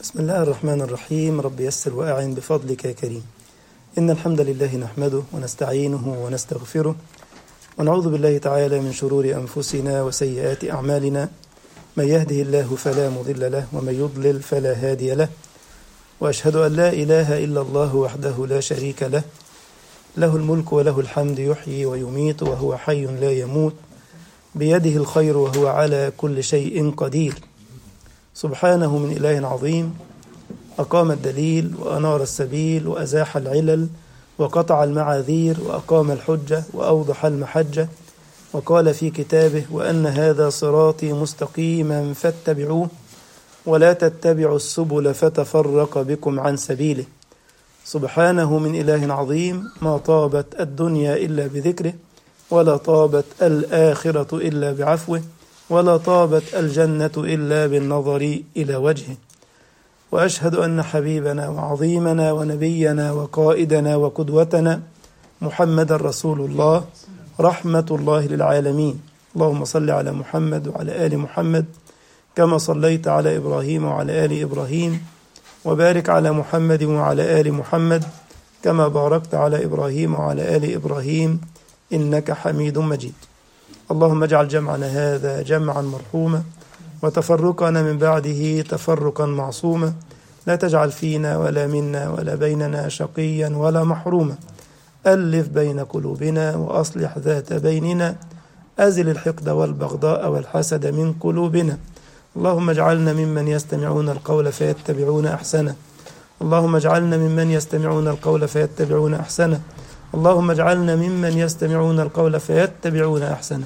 بسم الله الرحمن الرحيم. رب يسر وأعن بفضلك يا كريم. إن الحمد لله نحمده ونستعينه ونستغفره ونعوذ بالله تعالى من شرور أنفسنا وسيئات أعمالنا. من يهده الله فلا مضل له ومن يضلل فلا هادي له، وأشهد أن لا إله إلا الله وحده لا شريك له، له الملك وله الحمد، يحيي ويميت وهو حي لا يموت، بيده الخير وهو على كل شيء قدير. سبحانه من إله عظيم، أقام الدليل وأنار السبيل وأزاح العلل وقطع المعاذير وأقام الحجة وأوضح المحجة، وقال في كتابه: وأن هذا صراطي مستقيما فاتبعوه ولا تتبعوا السبل فتفرق بكم عن سبيله. سبحانه من إله عظيم، ما طابت الدنيا إلا بذكره، ولا طابت الآخرة إلا بعفوه، ولا طابت الجنة إلا بالنظر إلى وجهه. وأشهد أن حبيبنا وعظيمنا ونبينا وقائدنا وقدوتنا محمد رسول الله، رحمة الله للعالمين. اللهم صل على محمد وعلى آل محمد كما صليت على إبراهيم وعلى آل إبراهيم، وبارك على محمد وعلى آل محمد كما باركت على إبراهيم وعلى آل إبراهيم إنك حميد مجيد. اللهم اجعل جمعنا هذا جمعا مرحوما، وتفرقنا من بعده تفرقا معصوما، لا تجعل فينا ولا منا ولا بيننا شقيا ولا محروما. ألف بين قلوبنا وأصلح ذات بيننا، أزل الحقد والبغضاء والحسد من قلوبنا. اللهم اجعلنا ممن يستمعون القول فيتبعون أحسنه. اللهم اجعلنا ممن يستمعون القول فيتبعون أحسنه. اللهم اجعلنا ممن يستمعون القول فيتبعون أحسنه.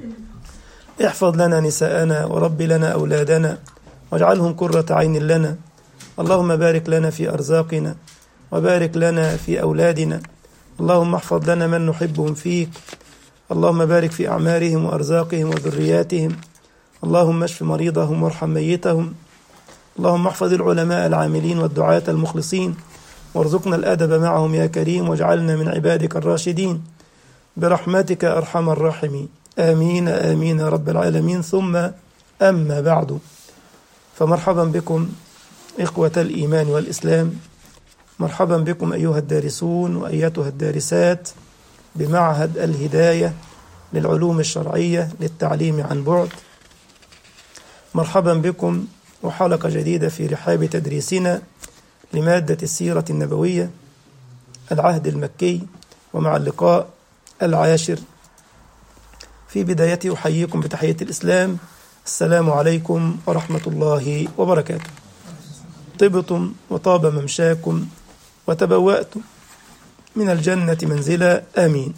احفظ لنا نساءنا ورب لنا أولادنا واجعلهم قرة عين لنا. اللهم بارك لنا في أرزاقنا وبارك لنا في أولادنا. اللهم احفظ لنا من نحبهم فيك. اللهم بارك في أعمارهم وأرزاقهم وذرياتهم. اللهم اشف مريضهم وارحم ميتهم. اللهم احفظ العلماء العاملين والدعاة المخلصين، وارزقنا الأدب معهم يا كريم، واجعلنا من عبادك الراشدين برحمتك أرحم الراحمين. آمين آمين يا رب العالمين. ثم أما بعد، فمرحبا بكم إخوة الإيمان والإسلام، مرحبا بكم أيها الدارسون وأيتها الدارسات بمعهد الهداية للعلوم الشرعية للتعليم عن بعد. مرحبا بكم وحلقة جديدة في رحاب تدريسنا لمادة السيرة النبوية، العهد المكي، ومع اللقاء العاشر. في بدايته أحييكم بتحية الإسلام، السلام عليكم ورحمة الله وبركاته. طبتم وطاب ممشاكم وتبوأتم من الجنة منزلا، آمين.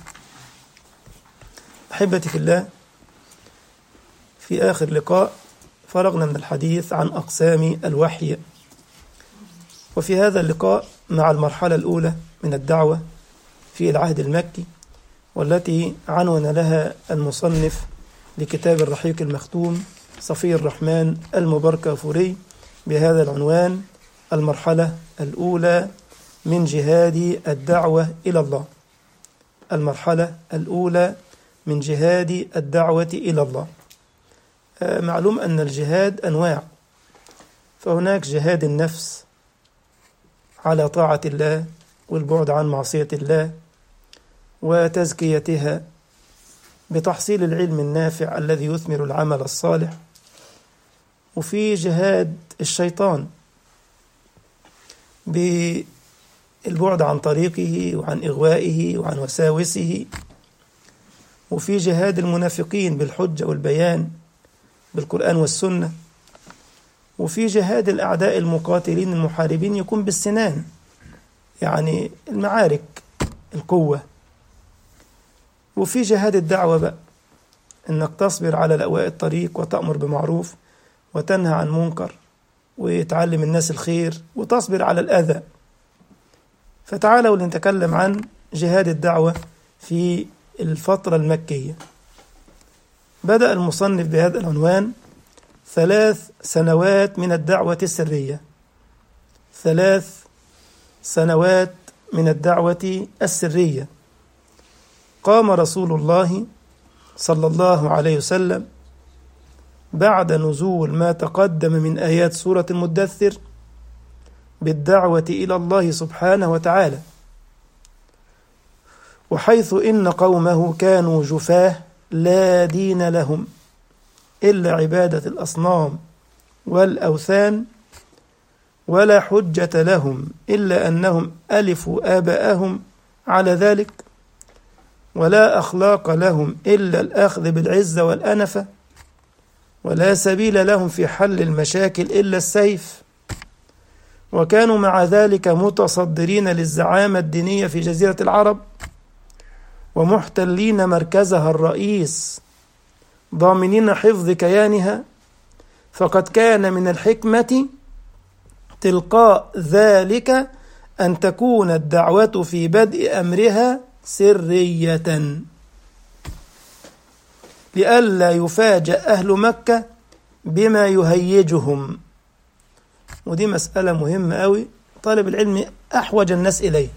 أحبتي في الله، في آخر لقاء فرغنا من الحديث عن أقسام الوحي، وفي هذا اللقاء مع المرحلة الأولى من الدعوة في العهد المكي، والتي عنون لها المصنف لكتاب الرحيق المختوم صفي الرحمن المباركافوري بهذا العنوان: المرحلة الأولى من جهاد الدعوة إلى الله. المرحلة الأولى من جهاد الدعوة إلى الله. معلوم أن الجهاد أنواع، فهناك جهاد النفس على طاعة الله والبعد عن معصية الله وتزكيتها بتحصيل العلم النافع الذي يثمر العمل الصالح. وفي جهاد الشيطان بالبعد عن طريقه وعن إغوائه وعن وساوسه. وفي جهاد المنافقين بالحجة والبيان بالقرآن والسنة. وفي جهاد الأعداء المقاتلين المحاربين يكون بالسنان، يعني المعارك، القوة. وفي جهاد الدعوة بقى، إنك تصبر على لأواء الطريق وتأمر بمعروف وتنهى عن منكر وتعلم الناس الخير وتصبر على الأذى. فتعالوا لنتكلم عن جهاد الدعوة في الفترة المكية. بدأ المصنف بهذا العنوان: 3 سنوات من الدعوة السرية. 3 سنوات من الدعوة السرية. قام رسول الله صلى الله عليه وسلم بعد نزول ما تقدم من آيات سورة المدثر بالدعوة إلى الله سبحانه وتعالى. وحيث إن قومه كانوا جفاه لا دين لهم إلا عبادة الأصنام والأوثان، ولا حجة لهم إلا أنهم ألفوا آباءهم على ذلك، ولا أخلاق لهم إلا الأخذ بالعزة والأنفة، ولا سبيل لهم في حل المشاكل إلا السيف. وكانوا مع ذلك متصدرين للزعامة الدينية في جزيرة العرب، ومحتلين مركزها الرئيس، ضامنين حفظ كيانها. فقد كان من الحكمة تلقاء ذلك أن تكون الدعوة في بدء أمرها سرية، لئلا يفاجأ أهل مكة بما يهيجهم. ودي مسألة مهمة أوي، طالب العلم أحوج الناس إليه،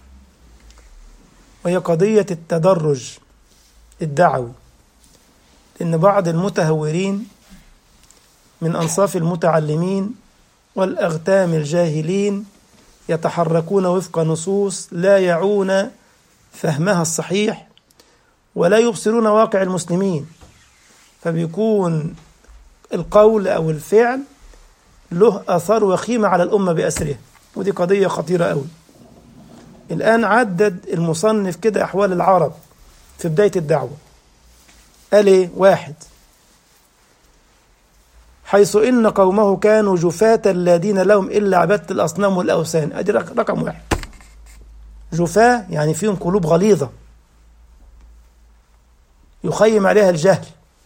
وهي قضية التدرج الدعوي. لأن بعض المتهورين من أنصاف المتعلمين والأغتام الجاهلين يتحركون وفق نصوص لا يعون فهمها الصحيح، ولا يبصرون واقع المسلمين، فبيكون القول أو الفعل له أثر وخيمة على الأمة بأسرها. ودي قضية خطيرة أوي. الآن عدد المصنف كده أحوال العرب في بداية الدعوة. قال إيه؟ 1: حيث إن قومه كانوا جفاة لا دين لهم إلا عبادة الأصنام والأوثان. أدي رقم 1. جفاة يعني فيهم قلوب غليظة يخيم عليها الجهل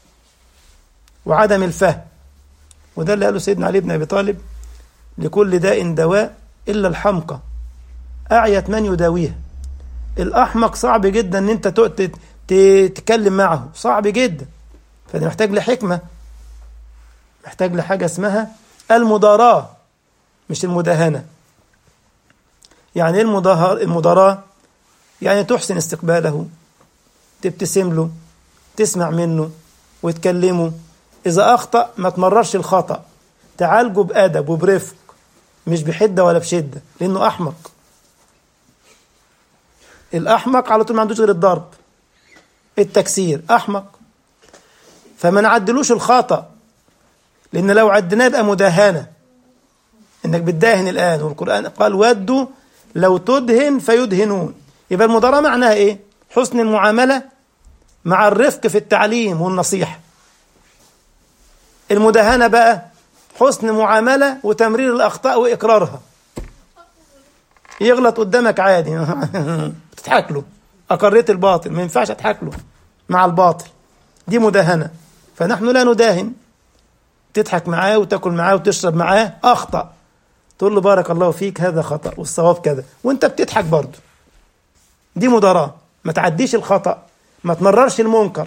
وعدم الفهم. وده اللي قاله سيدنا علي بن أبي طالب: لكل داء دواء إلا الحمقى، أعيت من يداويها. الأحمق صعب جدا أن أنت تتكلم معه، صعب جدا. فده محتاج لحكمة، محتاج لحاجة اسمها المداراة مش المداهنة. يعني ايه المداراة؟ يعني تحسن استقباله، تبتسم له، تسمع منه وتكلمه. إذا أخطأ ما تمررش الخطأ، تعالجه بأدب وبرفق، مش بحدة ولا بشدة، لأنه أحمق. الأحمق على طول ما عندوش غير الضرب، التكسير، أحمق. فما نعدلوش الخطأ، لأن لو عدناه يبقى مداهنة، إنك بتداهن الآن. والقرآن قال: ودوا لو تدهن فيدهنون. يبقى المداراة معناها إيه؟ حسن المعاملة مع الرفق في التعليم والنصيحة. المداهنة بقى حسن معاملة وتمرير الأخطاء وإقرارها. يغلط قدامك عادي تضحك له، أقريت الباطل، ما ينفعش أضحك له مع الباطل، دي مداهنة. فنحن لا نداهن، تضحك معاه وتاكل معاه وتشرب معاه. أخطأ تقول له: بارك الله فيك، هذا خطأ والصواب كذا، وانت بتضحك برضه. دي مداراة. ما تعديش الخطأ، ما تمررش المنكر،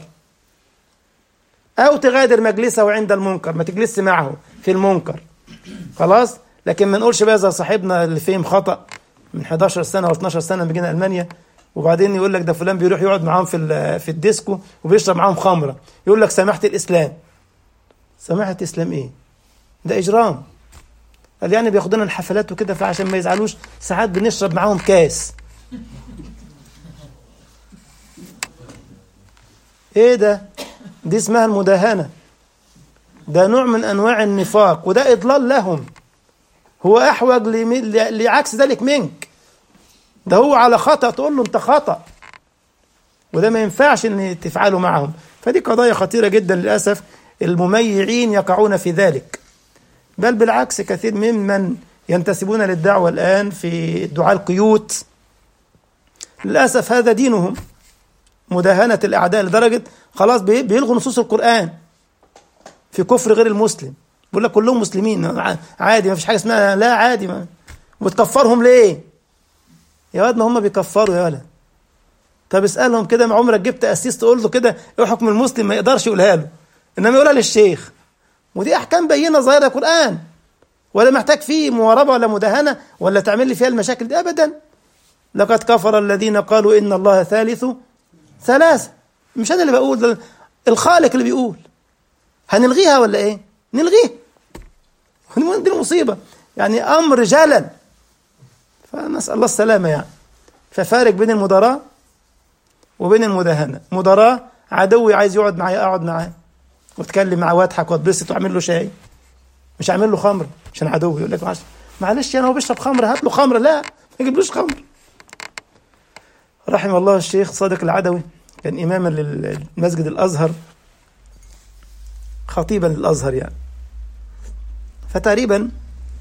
أو تغادر مجلسه عند المنكر، ما تجلس معه في المنكر، خلاص. لكن ما نقولش بقى زي صاحبنا اللي فهم خطأ من 11 سنة و 12 سنة بيجينا ألمانيا، وبعدين يقول لك ده فلان بيروح يقعد معاهم في الديسكو وبيشرب معاهم خمرة، يقول لك سماحة الإسلام. سماحة الإسلام إيه؟ ده إجرام. قال يعني بياخدونا الحفلات وكده، فعشان ما يزعلوش ساعات بنشرب معاهم كاس. إيه ده؟ دي اسمها المداهنة. ده نوع من أنواع النفاق، وده إضلال لهم. هو أحوج لعكس ذلك منك. ده هو على خطأ تقول له أنت خطأ، وده ما ينفعش أن تفعله معهم. فدي قضايا خطيرة جدا للأسف. المميعين يقعون في ذلك، بل بالعكس كثير ممن ينتسبون للدعوة الآن في الدعاء القيوت للأسف هذا دينهم، مداهنة الأعداء، لدرجة خلاص بيلغوا نصوص القرآن في كفر غير المسلم. بيقول لك كلهم مسلمين عادي، ما فيش حاجة اسمها لا عادي. ما وتكفرهم ليه يا واد؟ ما هم بيكفروا يا ولد. طب اسألهم كده، ما عمرك جبت أسيس تقول له كده ايه حكم المسلم؟ ما يقدرش يقولها له، إنما يقولها للشيخ. ودي أحكام بينة ظاهرة القرآن، ولا محتاج فيه مواربة ولا مداهنة ولا تعمل لي فيها المشاكل دي أبدا. لقد كفر الذين قالوا إن الله ثالث ثلاثة. مش أنا اللي بقول، ده الخالق اللي بيقول. هنلغيها ولا إيه؟ نلغيها. دي المصيبة. يعني أمر جلل. فنسأل الله السلامة يعني. ففارق بين المداراة وبين المداهنة. مداراة عدوي عايز يقعد معايا أقعد معاه واتكلم معاه واضحك واتبسط واعمل له شاي، مش هعمل له خمر عشان عدوي يقول لك معلش انا هو بيشرب خمر هات له خمر، لا ما يجيبلوش خمر. رحم الله الشيخ صادق العدوي، كان إماما للمسجد الأزهر، خطيبا للأزهر يعني. فتقريبا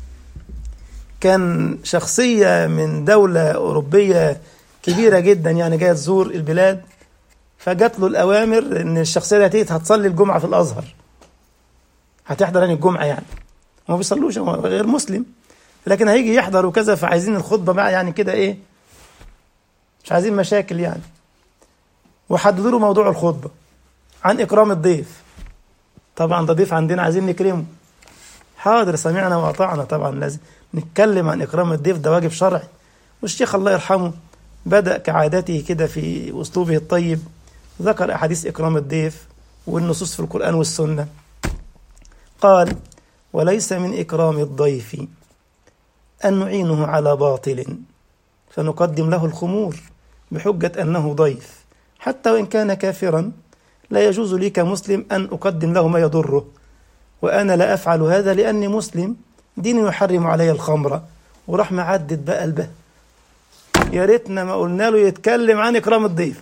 كان شخصية من دولة أوروبية كبيرة جدا يعني جاية تزور البلاد، فجات له الأوامر إن الشخصية دي هتصلي الجمعة في الأزهر، هتحضر يعني الجمعة يعني. ما بيصلوش، هو غير مسلم لكن هيجي يحضر وكذا، فعايزين الخطبة بقى يعني كده إيه، مش عايزين مشاكل يعني. وحددوا له موضوع الخطبة عن إكرام الضيف. طبعا ده ضيف عندنا عايزين نكرمه. حاضر سمعنا وأطعنا، طبعا لازم نتكلم عن إكرام الضيف، ده واجب شرعي. والشيخ الله يرحمه بدأ كعادته كده في أسلوبه الطيب، ذكر أحاديث إكرام الضيف والنصوص في القرآن والسنة. قال: وليس من إكرام الضيف أن نعينه على باطل فنقدم له الخمور بحجة أنه ضيف، حتى وإن كان كافرا لا يجوز لي كمسلم أن أقدم له ما يضره، وأنا لا أفعل هذا لأني مسلم، ديني يحرم علي الخمر. وراح معدد بقى قلبه، يا ريتنا ما قلنا له يتكلم عن إكرام الضيف.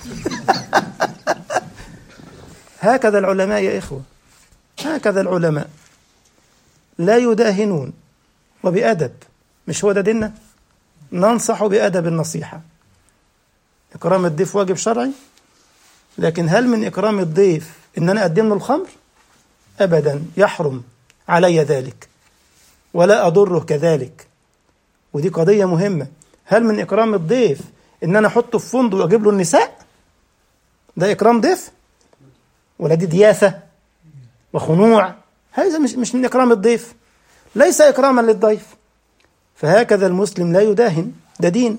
هكذا العلماء يا إخوة، هكذا العلماء لا يداهنون وبأدب. مش هو ده ديننا؟ ننصح بأدب النصيحة. إكرام الضيف واجب شرعي، لكن هل من إكرام الضيف إن أنا أقدم له الخمر؟ أبدا، يحرم علي ذلك ولا أضره كذلك. ودي قضية مهمة. هل من إكرام الضيف إن أنا أحطه في فندق وأجيب له النساء؟ ده إكرام ضيف ولا دي دياثة وخنوع؟ هذا مش من إكرام الضيف، ليس إكراما للضيف. فهكذا المسلم لا يداهن، ده دين.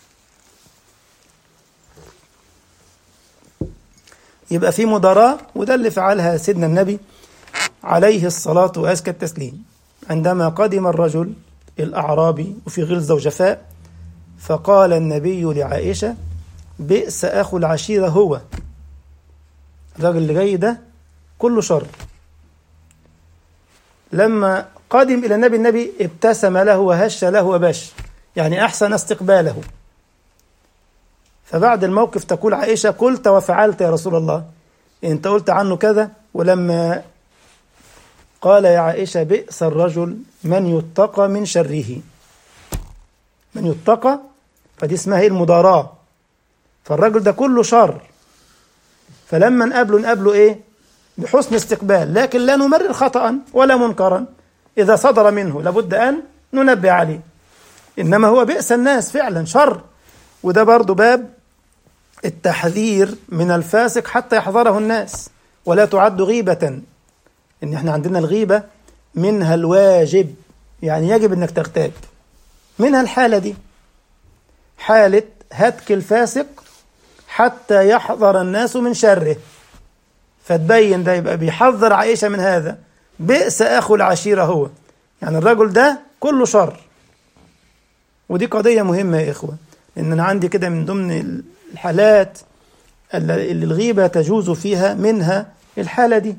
يبقى في مداراة، وده اللي فعلها سيدنا النبي عليه الصلاة وأزكى التسليم عندما قدم الرجل الأعرابي وفي غلظة وجفاء، فقال النبي لعائشة: بئس أخو العشيرة هو. الرجل اللي جاي ده كله شر. لما قدم إلى النبي ابتسم له وهش له وبش، يعني أحسن استقباله. فبعد الموقف تقول عائشة: قلت وفعلت يا رسول الله، أنت قلت عنه كذا. ولما قال يا عائشة: بئس الرجل من يتقى من شره. من يتقى، فدي اسمها ايه؟ المداراة. فالرجل ده كله شر، فلما نقابله ايه؟ بحسن استقبال، لكن لا نمرر خطأ ولا منكرا. إذا صدر منه لابد أن ننبه عليه. إنما هو بئس الناس فعلا شر. وده برضو باب التحذير من الفاسق حتى يحذره الناس، ولا تعد غيبة. إن احنا عندنا الغيبة منها الواجب، يعني يجب أنك تغتاب. منها الحالة دي، حالة هتك الفاسق حتى يحذر الناس من شره، فتبين ده يبقى بيحذر عائشة من هذا. بئس أخو العشيرة هو، يعني الرجل ده كله شر. ودي قضية مهمة يا إخوة، لأن أنا عندي كده من ضمن الحالات اللي الغيبة تجوز فيها منها الحالة دي،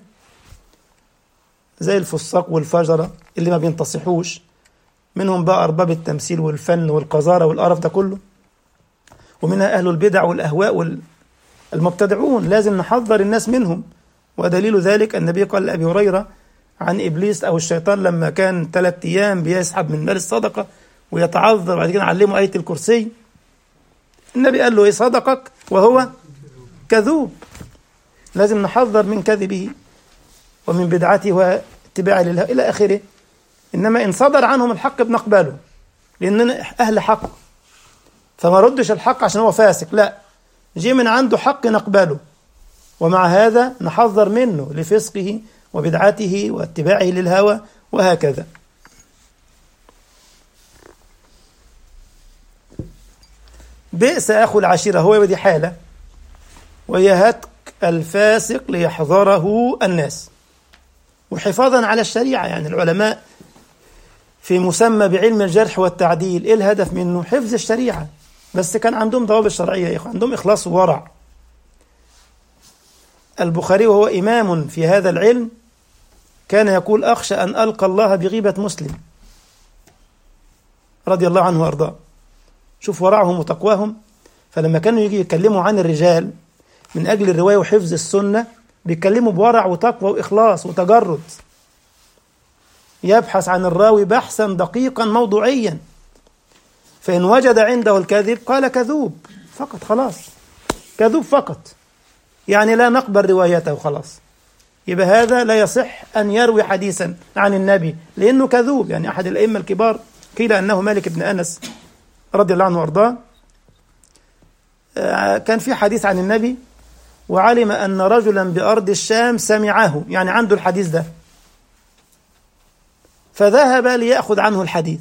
زي الفساق والفجرة اللي ما بينتصحوش، منهم بقى أرباب التمثيل والفن والقذارة والقرف ده كله، ومنها أهل البدع والأهواء والمبتدعون، لازم نحذر الناس منهم. ودليل ذلك النبي قال لأبي هريرة عن إبليس أو الشيطان لما كان 3 أيام بيسحب من مال الصدقة ويتعذر، بعد كده علمه آية الكرسي. النبي قال له إيه؟ صدقك وهو كذوب. لازم نحذر من كذبه ومن بدعته واتباعه لله إلى آخره. إنما إن صدر عنهم الحق بنقبله، لأننا أهل حق، فما ردش الحق عشان هو فاسق، لا، جي من عنده حق نقبله، ومع هذا نحذر منه لفسقه وبدعته واتباعه للهوى وهكذا. بئس أخو العشيرة هو، ودي حالة، وهي هتك الفاسق ليحذره الناس وحفاظا على الشريعة. يعني العلماء في مسمى بعلم الجرح والتعديل. إيه الهدف منه؟ حفظ الشريعة، بس كان عندهم ضوابط شرعية يا إخوة، عندهم إخلاص وورع. البخاري وهو إمام في هذا العلم كان يقول: أخشى أن ألقى الله بغيبة مسلم، رضي الله عنه وأرضاه. شوف ورعهم وتقواهم. فلما كانوا يجي يتكلموا عن الرجال من أجل الرواية وحفظ السنة بيتكلموا بورع وتقوى وإخلاص وتجرد، يبحث عن الراوي بحثا دقيقا موضوعيا، فإن وجد عنده الكذب قال كذوب فقط، خلاص كذوب فقط، يعني لا نقبل روايته خلاص. يبقى هذا لا يصح أن يروي حديثا عن النبي لأنه كذوب. يعني أحد الأئمة الكبار قيل أنه مالك بن أنس رضي الله عنه وأرضاه، كان في حديث عن النبي وعلم أن رجلا بأرض الشام سمعه، يعني عنده الحديث ده، فذهب ليأخذ عنه الحديث.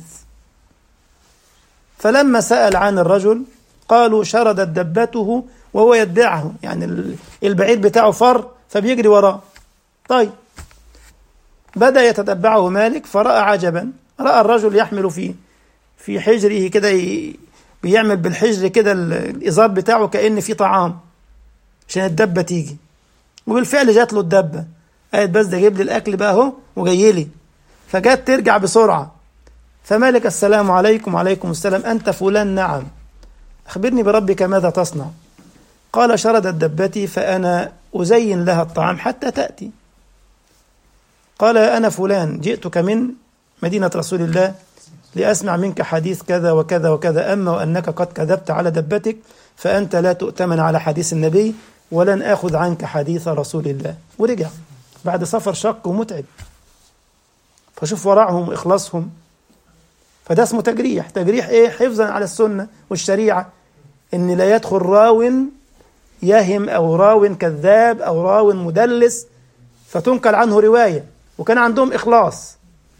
فلما سأل عن الرجل قالوا شردت دبته وهو يتبعه، يعني البعير بتاعه فر فبيجري وراه. طيب بدأ يتتبعه مالك فرأى عجبا، رأى الرجل يحمل في حجره كده، بيعمل بالحجر كده الإزار بتاعه كأن في طعام عشان الدبة تيجي، وبالفعل جات له الدبة، قالت بس ده جيب لي الأكل بقى اهو وجاي لي، فجات ترجع بسرعة. فمالك: السلام عليكم. وعليكم السلام. أنت فلان؟ نعم. أخبرني بربك ماذا تصنع؟ قال: شردت دبتي فأنا أزين لها الطعام حتى تأتي. قال: أنا فلان جئتك من مدينة رسول الله لأسمع منك حديث كذا وكذا وكذا، أما وأنك قد كذبت على دبتك فأنت لا تؤتمن على حديث النبي ولن آخذ عنك حديث رسول الله. ورجع بعد سفر شق ومتعب. فشوف ورعهم وإخلاصهم. فده اسمه تجريح. تجريح إيه؟ حفظا على السنة والشريعة، إن لا يدخل راو يهم أو راو كذاب أو راو مدلس فتنقل عنه رواية. وكان عندهم إخلاص،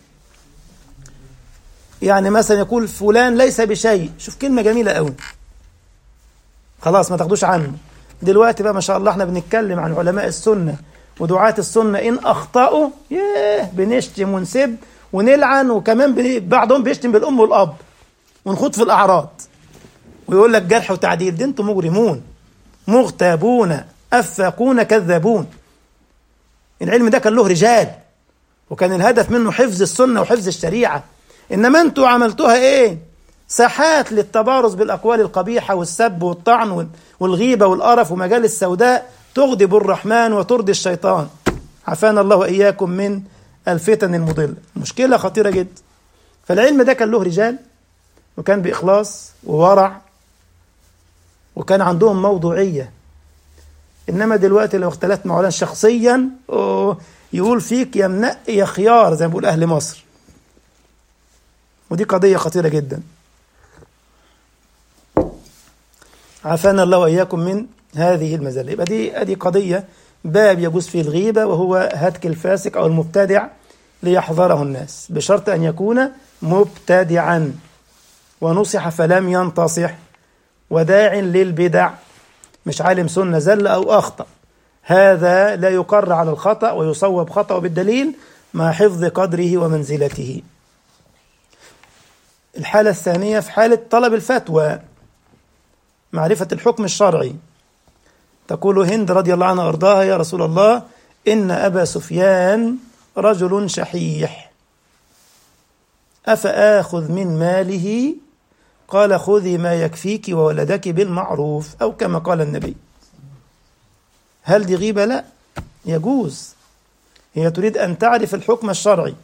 يعني مثلا يقول فلان ليس بشيء، شوف كلمة جميلة قوي، خلاص ما تاخدوش عنه. دلوقتي بقى ما شاء الله احنا بنتكلم عن علماء السنة ودعاة السنة، إن أخطأوا بنشتم ونسب ونلعن، وكمان بعضهم بيشتم بالأم والأب ونخوض في الأعراض ويقول لك جرح وتعديل. دي انتم مجرمون مغتابون أفاقون كذابون. العلم ده كان له رجال وكان الهدف منه حفظ السنة وحفظ الشريعة، إنما أنتوا عملتوها إيه؟ ساحات للتبارز بالأقوال القبيحة والسب والطعن والغيبة والقرف ومجالس سوداء تغضب الرحمن وترضي الشيطان. عافانا الله وإياكم من الفتن المضلة. مشكلة خطيرة جدا. فالعلم ده كان له رجال وكان بإخلاص وورع وكان عندهم موضوعية. إنما دلوقتي لو اختلفت مع علماء شخصيا يقول فيك يا منقي يا خيار زي ما بيقول أهل مصر، ودي قضية خطيرة جدا. عافانا الله وإياكم من هذه المزلة. يبقى دي قضية باب يجوز فيه الغيبة، وهو هتك الفاسق أو المبتدع ليحذره الناس، بشرط أن يكون مبتدعا ونصح فلم ينتصح، وداع للبدع، مش عالم سنة زل أو أخطأ. هذا لا يقر على الخطأ ويصوب خطأ بالدليل مع حفظ قدره ومنزلته. الحالة الثانية في حالة طلب الفتوى، معرفة الحكم الشرعي. تقول هند رضي الله عنها وأرضاها: يا رسول الله إن أبا سفيان رجل شحيح أفآخذ من ماله؟ قال: خذي ما يكفيك وولدك بالمعروف، أو كما قال النبي. هل دي غيبة؟ لا، يجوز. هي تريد أن تعرف الحكم الشرعي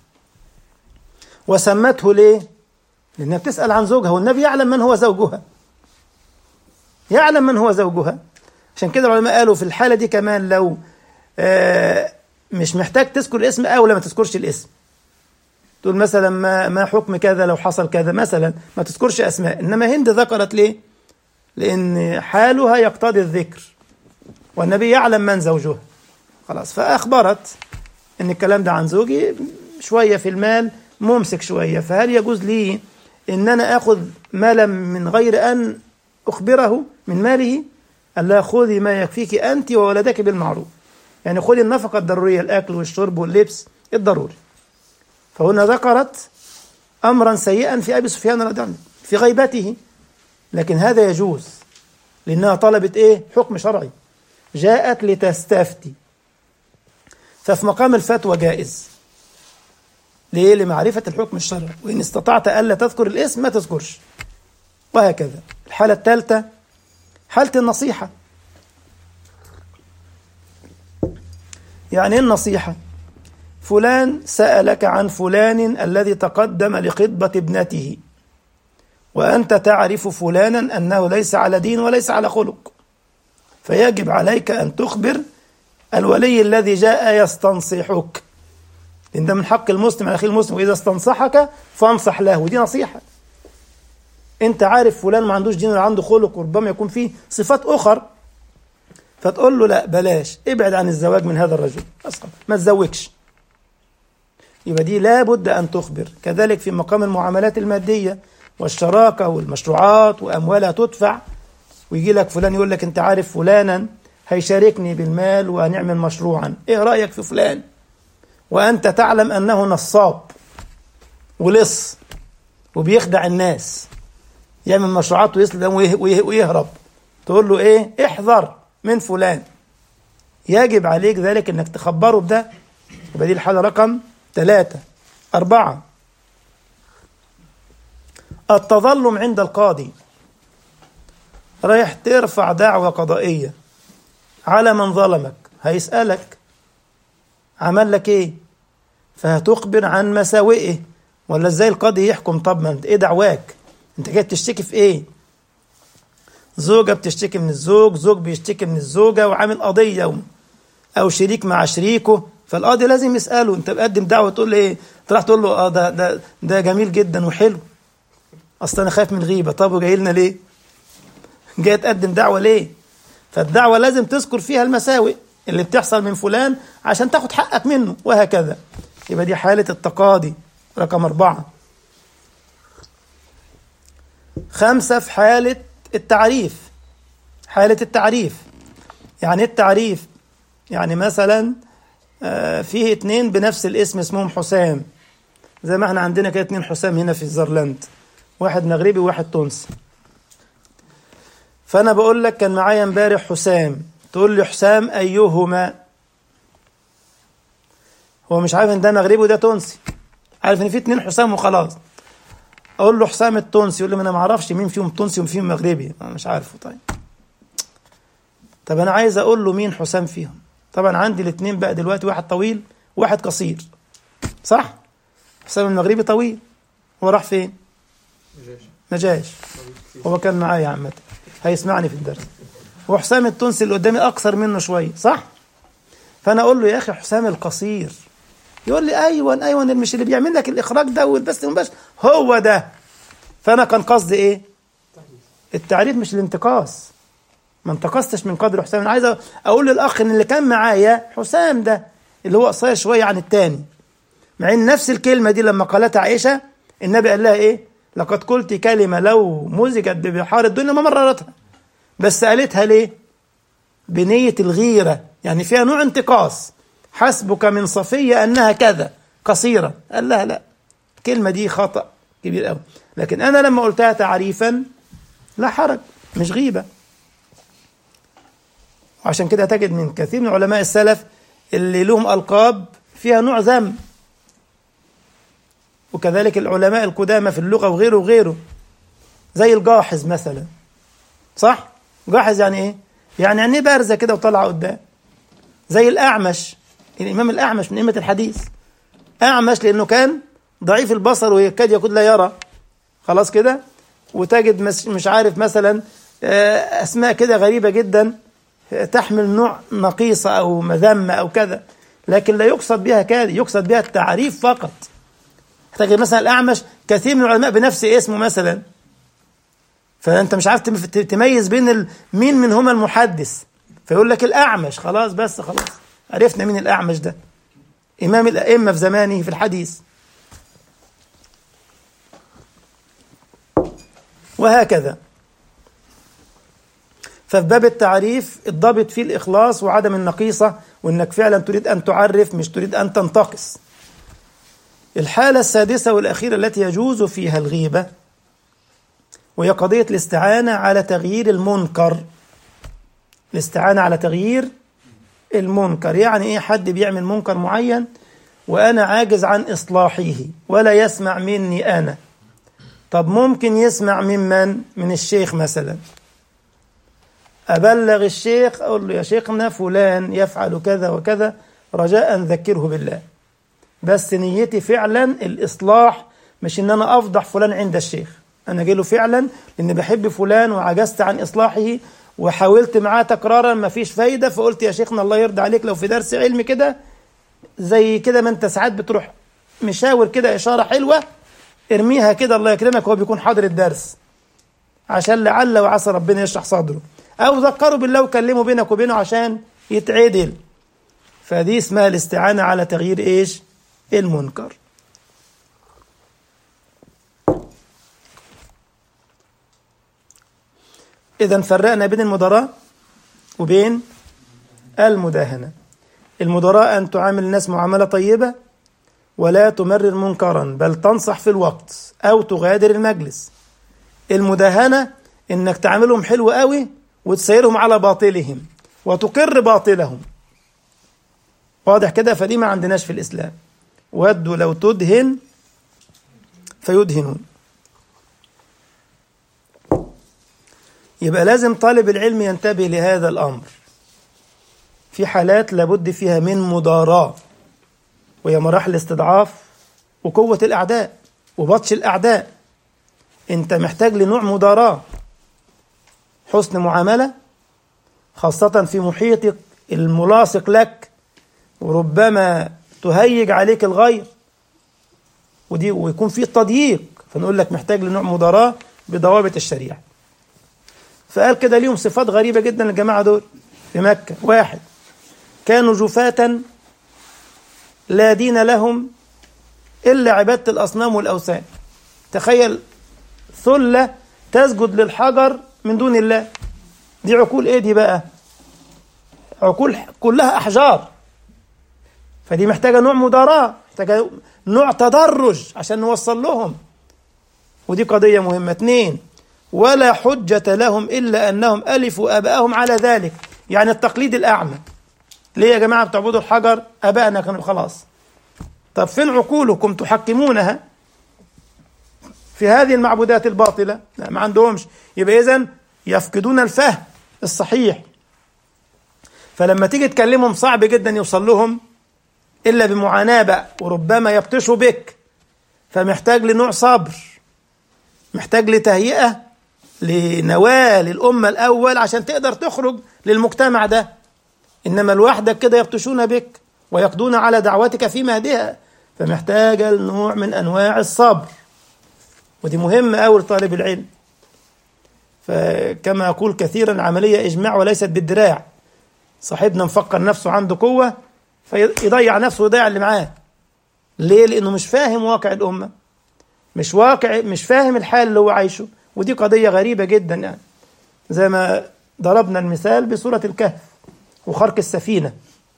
وسمته ليه؟ لأنها بتسأل عن زوجها، والنبي يعلم من هو زوجها، يعلم من هو زوجها. عشان كده العلماء قالوا في الحالة دي كمان لو مش محتاج تذكر الاسم أو لا ما تذكرش الاسم، تقول مثلا ما حكم كذا لو حصل كذا مثلا، ما تذكرش أسماء. إنما هند ذكرت ليه؟ لأن حالها يقتضي الذكر والنبي يعلم من زوجها، خلاص. فأخبرت إن الكلام ده عن زوجي، شوية في المال ممسك شوية، فهل يجوز لي إن أنا أخذ مالا من غير أن أخبره من ماله؟ ألا خذي ما يكفيك أنت وولدك بالمعروف، يعني خذي النفقة الضرورية، الأكل والشرب واللبس الضروري. فهنا ذكرت أمرا سيئا في أبي سفيان رضي الله عنه في غيبته، لكن هذا يجوز لأنها طلبت إيه؟ حكم شرعي، جاءت لتستفتي، ففي مقام الفتوى جائز. ليه؟ لمعرفة الحكم الشرعي، وإن استطعت ألا تذكر الاسم ما تذكرش، وهكذا. الحالة الثالثة حالة النصيحة. يعني إيه النصيحة؟ فلان سألك عن فلان الذي تقدم لخطبة ابنته، وأنت تعرف فلانا أنه ليس على دين وليس على خلق، فيجب عليك أن تخبر الولي الذي جاء يستنصحك، لأن ده من حق المسلم على أخيه المسلم، وإذا استنصحك فانصح له، ودي نصيحة. أنت عارف فلان ما عندوش دين ولا عنده خلق، وربما يكون فيه صفات أخر، فتقول له لا بلاش، ابعد عن الزواج من هذا الرجل، أسقط ما تزوجش. يبقى دي لابد أن تخبر. كذلك في مقام المعاملات المادية والشراكة والمشروعات وأموالها تدفع، ويجي لك فلان يقول لك أنت عارف فلانا هيشاركني بالمال وهنعمل مشروعا، إيه رأيك في فلان؟ وأنت تعلم أنه نصاب ولص وبيخدع الناس، يعمل مشروعات ويسلم ويهرب، تقول له إيه؟ احذر من فلان. يجب عليك ذلك أنك تخبره بده. يبقى دي الحالة رقم 3. 4 التظلم عند القاضي. رايح ترفع دعوة قضائية على من ظلمك، هيسألك عمل لك ايه، فهتخبر عن مساوئه، ولا ازاي القاضي يحكم؟ طب ما انت ايه دعواك؟ انت كده بتشتكي في ايه؟ زوجة بتشتكي من الزوج، زوج بيشتكي من الزوجة، وعامل قضية او شريك مع شريكه، فالقاضي لازم يسأله انت بقدم دعوة، تقول له ايه؟ تروح تقول له ده جميل جدا وحلو، اصلا انا خايف من الغيبة. طب وجاي لنا ليه؟ جاي تقدم دعوة ليه؟ فالدعوة لازم تذكر فيها المساوئ اللي بتحصل من فلان عشان تاخد حقك منه، وهكذا. يبقى دي حالة التقاضي رقم 4. 5 في حالة التعريف. حالة التعريف يعني التعريف، يعني مثلا فيه 2 بنفس الاسم اسمهم حسام، زي ما احنا عندنا كده 2 حسام هنا في الزرلاند، واحد مغربي وواحد تونسي. فأنا بقول لك كان معايا امبارح حسام، تقول لي حسام أيهما؟ هو مش عارف ان ده مغربي وده تونسي، عارف ان في 2 حسام وخلاص. اقول له حسام التونسي، يقول لي ما انا ما اعرفش مين فيهم تونسي ومين فيهم مغربي، انا مش عارفه. طب انا عايز اقول له مين حسام فيهم. طبعا عندي ال2 بقى دلوقتي، واحد طويل وواحد قصير، صح؟ حسام المغربي طويل، هو راح فين؟ نجاش، هو كان معايا عامة، هيسمعني في الدرس. وحسام التونسي اللي قدامي اقصر منه شويه، صح؟ فانا اقول له يا اخي حسام القصير، يقول لي ايوه مش اللي بيعمل لك الاخراج ده والبث المباشر هو ده. فانا كان قصدي ايه؟ التعريف مش الانتقاص، ما انتقصتش من قدر حسام. انا عايز اقول للاخ ان اللي كان معايا حسام ده اللي هو قصير شويه عن التاني، مع ان نفس الكلمه دي لما قالتها عائشه النبي قال لها ايه؟ لقد قلت كلمه لو مزجت ببحار الدنيا ما مررتها، بس قالتها ليه؟ بنيه الغيره، يعني فيها نوع انتقاص. حسبك من صفيه انها كذا قصيره، قال لها لا، الكلمه دي خطا كبير قوي. لكن انا لما قلتها تعريفا لا حرج، مش غيبه. وعشان كده تجد من كثير من علماء السلف اللي لهم ألقاب فيها نوع ذم، وكذلك العلماء القدامى في اللغة وغيره زي الجاحظ مثلا، صح؟ جاحظ يعني ايه؟ يعني بارزة كده وطلع قدام. زي الأعمش، الإمام الأعمش من أئمة الحديث، أعمش لأنه كان ضعيف البصر ويكاد يكون لا يرى، خلاص كده. وتجد مش عارف مثلا أسماء كده غريبة جدا تحمل نوع نقيصة أو مذمة أو كذا، لكن لا يقصد بها كذا، يقصد بها التعريف فقط. تجد مثلا الأعمش كثير من العلماء بنفس اسمه مثلا، فأنت مش عارف تميز بين مين من هما المحدث، فيقول لك الأعمش، خلاص بس خلاص عرفنا مين الأعمش ده، إمام الأئمة في زمانه في الحديث. وهكذا. ففي باب التعريف الضابط فيه الإخلاص وعدم النقيصة، وإنك فعلا تريد أن تعرف مش تريد أن تنتقص. الحالة السادسة والأخيرة التي يجوز فيها الغيبة، وهي قضية الاستعانة على تغيير المنكر. الاستعانة على تغيير المنكر يعني إيه؟ حد بيعمل منكر معين وأنا عاجز عن إصلاحه ولا يسمع مني أنا. طب ممكن يسمع من الشيخ مثلا. أبلغ الشيخ أقول له يا شيخنا فلان يفعل كذا وكذا، رجاء ذكره بالله، بس نيتي فعلا الإصلاح، مش إن أنا أفضح فلان عند الشيخ. أنا جاي له فعلا لأني بحب فلان وعجزت عن إصلاحه وحاولت معاه تكرارا ما فيش فايدة، فقلت يا شيخنا الله يرضى عليك لو في درس علمي كده زي كده ما أنت ساعات بتروح مشاور كده إشارة حلوة ارميها كده الله يكرمك، هو بيكون حاضر الدرس عشان لعل وعسى ربنا يشرح صدره، أو ذكروا بالله وكلموا بينك وبينه عشان يتعدل. فدي اسمها الاستعانة على تغيير إيش؟ المنكر. إذن فرقنا بين المداراة وبين المداهنة. المداراة أن تعامل الناس معاملة طيبة ولا تمرر منكرا، بل تنصح في الوقت أو تغادر المجلس. المداهنة إنك تعاملهم حلو قوي وتسيرهم على باطلهم وتقر باطلهم. واضح كده؟ فدي ما عندناش في الإسلام. ودوا لو تدهن فيدهنون. يبقى لازم طالب العلم ينتبه لهذا الأمر. في حالات لابد فيها من مداراة، وهي مراحل الاستضعاف وقوة الأعداء وبطش الأعداء. أنت محتاج لنوع مداراة، حسن معاملة، خاصة في محيطك الملاصق لك، وربما تهيج عليك الغير ويكون فيه تضييق، فنقول لك محتاج لنوع مداراة بضوابط الشريعة. فقال كده ليهم صفات غريبة جدا الجماعة دول في مكة. واحد، كانوا جفاة لا دين لهم إلا عبادة الأصنام والأوثان. تخيل ثلة تسجد للحجر من دون الله. دي عقول إيه دي بقى؟ عقول كلها أحجار. فدي محتاجة نوع مداراة، محتاجة نوع تدرج عشان نوصل لهم، ودي قضية مهمة. اثنين، ولا حجة لهم إلا أنهم ألفوا آباءهم على ذلك، يعني التقليد الأعمى. ليه يا جماعة بتعبدوا الحجر؟ آبائنا كانوا خلاص. طب فين عقولكم تحكمونها في هذه المعبودات الباطلة؟ لا، ما عندهمش. يبقى إذن يفقدون الفهم الصحيح. فلما تيجي تكلمهم صعب جدا يوصل لهم إلا بمعاناة بقى، وربما يبطشوا بك. فمحتاج لنوع صبر، محتاج لتهيئة لنوال الأمة الأول عشان تقدر تخرج للمجتمع ده. إنما لوحدك كده يبطشون بك ويقضون على دعوتك في مهدها، فمحتاجة لنوع من أنواع الصبر، ودي مهمة أول طالب العلم. فكما أقول كثيرا، عملية إجماع وليست بالدراع. صاحبنا مفكر نفسه عنده قوة فيضيع نفسه ويضيع اللي معاه. ليه؟ لأنه مش فاهم واقع الأمة، مش فاهم الحال اللي هو عايشه. ودي قضية غريبة جدا، يعني زي ما ضربنا المثال بسورة الكهف وخرق السفينة.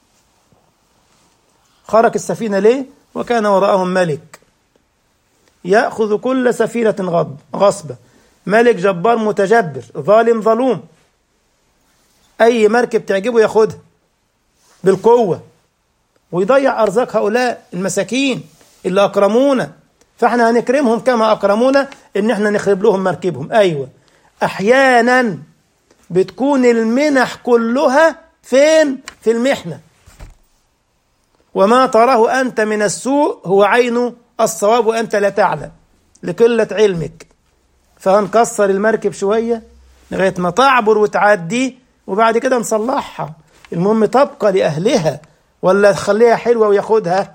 خرق السفينة ليه؟ وكان وراءهم ملك يأخذ كل سفينة غصبة. ملك جبار متجبر ظالم ظلوم، أي مركب تعجبه ياخدها بالقوة ويضيع أرزاق هؤلاء المساكين اللي أكرمونا. فإحنا هنكرمهم كما أكرمونا، إن إحنا نخرب لهم مركبهم. أيوة، أحيانا بتكون المنح كلها فين؟ في المحنة. وما تراه أنت من السوء هو عين الصواب وأنت لا تعلم لقلة علمك. فهنكسر المركب شوية لغاية ما تعبر وتعدي، وبعد كده نصلحها. المهم تبقى لأهلها ولا تخليها حلوة وياخدها.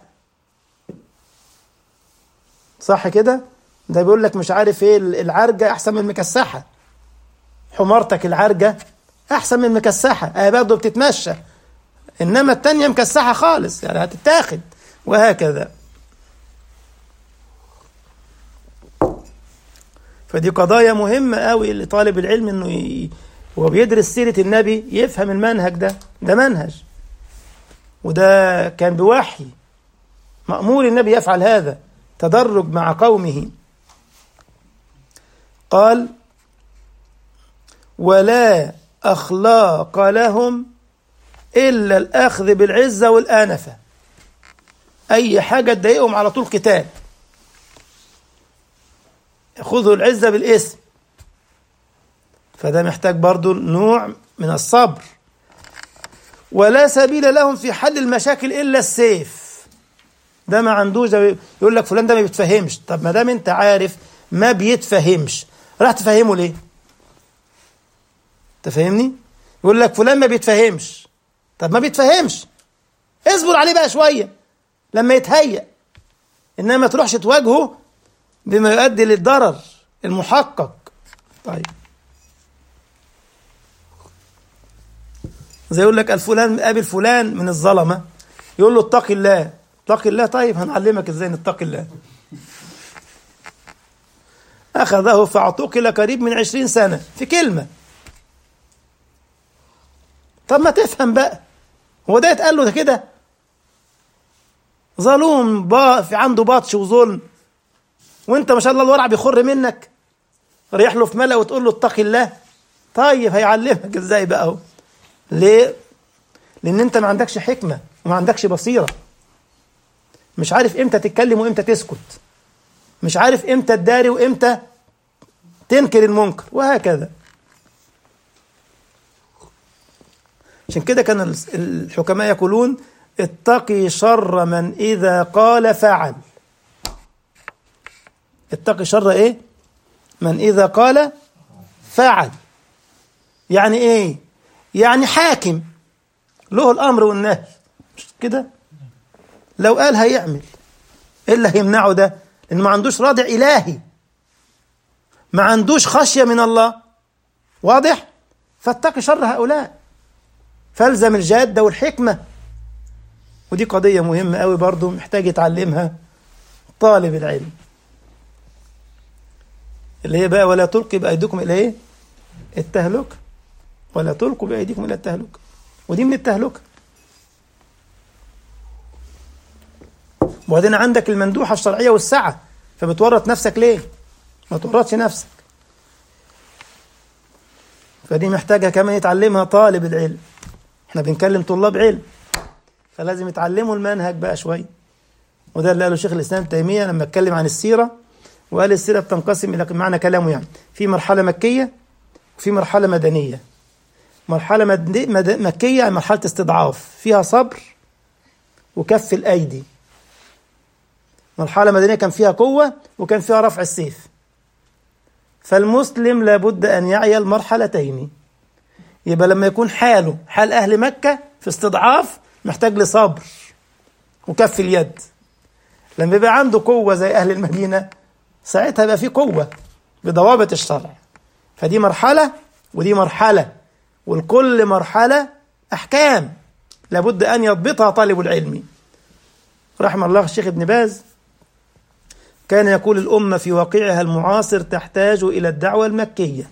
صح كده؟ ده بيقول لك مش عارف ايه، العرجة أحسن من المكسحة. حمارتك العرجة أحسن من المكسحة، برضه بتتمشى، إنما التانية مكسحة خالص، يعني هتتاخد، وهكذا. فدي قضايا مهمة قوي لطالب العلم، إنه وهو بيدرس سيرة النبي يفهم المنهج ده منهج، وده كان بوحي مأمور النبي يفعل هذا. تدرج مع قومه. قال ولا أخلاق لهم إلا الأخذ بالعزة والآنفة، أي حاجة تضايقهم على طول قتال، خذوا العزة بالاسم. فده محتاج برضو نوع من الصبر. ولا سبيل لهم في حل المشاكل إلا السيف، ده ما عندوش. يقول لك فلان ده ما بيتفهمش. طب ما دام انت عارف ما بيتفهمش راح تفهمه ليه؟ تفهمني؟ يقول لك فلان ما بيتفهمش. طب ما بيتفهمش، اصبر عليه بقى شوية لما يتهيأ، إنما ما تروحش تواجهه بما يؤدي للضرر المحقق. طيب زي يقول لك الفلان قابل فلان من الظلمة، يقول له اتق الله. اتق الله؟ طيب هنعلمك ازاي نتقي الله. أخذه فاعتقل قريب من 20 سنة في كلمة. طب ما تفهم بقى، هو ده يتقال له ده كده؟ ظلوم في عنده باطش وظلم، وانت ما شاء الله الورع بيخر منك، ريح له في ملأ وتقول له اتق الله؟ طيب هيعلمك ازاي بقى هو. ليه؟ لأن انت ما عندكش حكمة وما عندكش بصيرة، مش عارف امتى تتكلم وامتى تسكت، مش عارف امتى تداري وامتى تنكر المنكر، وهكذا. عشان كده كان الحكماء يقولون اتقي شر من إذا قال فعل. اتقي شر ايه؟ من إذا قال فعل. يعني ايه؟ يعني حاكم له الأمر والنهي، مش كده؟ لو قال هيعمل، ايه اللي هيمنعه ده؟ لأنه ما عندوش رادع إلهي، ما عندوش خشية من الله. واضح؟ فاتقي شر هؤلاء، فالزم الجادة والحكمة. ودي قضية مهمة قوي برضو محتاج يتعلمها طالب العلم، اللي هي بقى ولا تلقي بأيديكم إلى إيه؟ التهلكة. ولا تلقوا بأيديكم إلى التهلكة، ودي من التهلكة. وبعدين عندك المندوحة الشرعية والسعة، فبتورط نفسك ليه؟ ما تورطش نفسك. فدي محتاجة كمان يتعلمها طالب العلم. احنا بنكلم طلاب علم، فلازم يتعلموا المنهج بقى شوي. وده اللي قاله شيخ الإسلام تيمية لما اتكلم عن السيرة، وقال السيرة بتنقسم إلى معنى كلامه يعني في مرحلة مكية وفي مرحلة مدنية. مرحلة مكية يعني مرحلة استضعاف فيها صبر وكف الأيدي. مرحلة مدنية كان فيها قوة وكان فيها رفع السيف. فالمسلم لابد أن يعي المرحلتين. يبقى لما يكون حاله حال أهل مكة في استضعاف محتاج لصبر وكف اليد. لما يبقى عنده قوة زي أهل المدينة ساعتها يبقى فيه قوة بضوابط الشرع. فدي مرحلة ودي مرحلة، والكل مرحلة أحكام لابد أن يضبطها طالب العلم. رحمه الله الشيخ ابن باز كان يقول الأمة في واقعها المعاصر تحتاج إلى الدعوة المكية.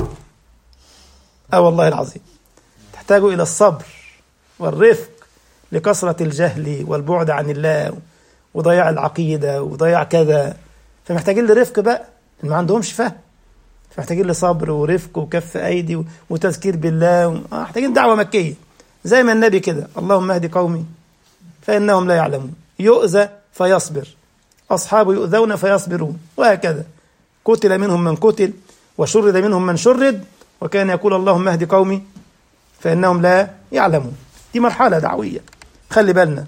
والله العظيم تحتاج إلى الصبر والرفق لكثرة الجهل والبعد عن الله وضياع العقيدة وضياع كذا. فمحتاجين لرفق بقى، ما عندهمش فهم، فمحتاجين لصبر ورفق وكف أيدي وتذكير بالله. محتاجين دعوة مكية زي ما النبي كده، اللهم اهد قومي فإنهم لا يعلمون، يؤذى فيصبر، أصحابه يؤذون فيصبرون، وهكذا. قتل منهم من قتل وشرد منهم من شرد، وكان يقول اللهم اهد قومي فإنهم لا يعلمون. دي مرحلة دعوية، خلي بالنا.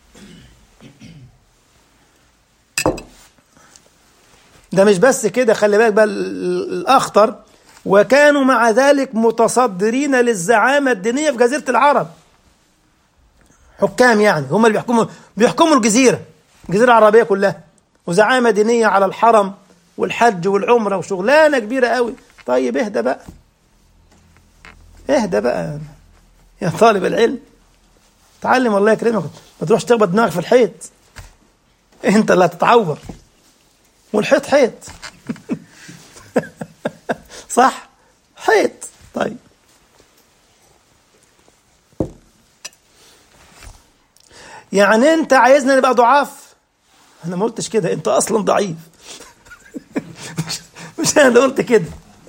ده مش بس كده، خلي بالك بقى الأخطر، وكانوا مع ذلك متصدرين للزعامة الدينية في جزيرة العرب. حكام يعني هم اللي بيحكموا الجزيرة العربية كلها، وزعامة دينية على الحرم والحج والعمرة وشغلانة كبيرة قوي. طيب اهدى بقى، اهدى بقى يا طالب العلم، تعلم الله يكرمك، ما تروحش تخبط دماغك في الحيط، انت اللي هتتعور والحيط حيط. صح، حيط. طيب يعني انت عايزنا نبقى ضعاف؟ أنا ما قلتش كده، أنت أصلا ضعيف. مش أنا اللي قلت كده.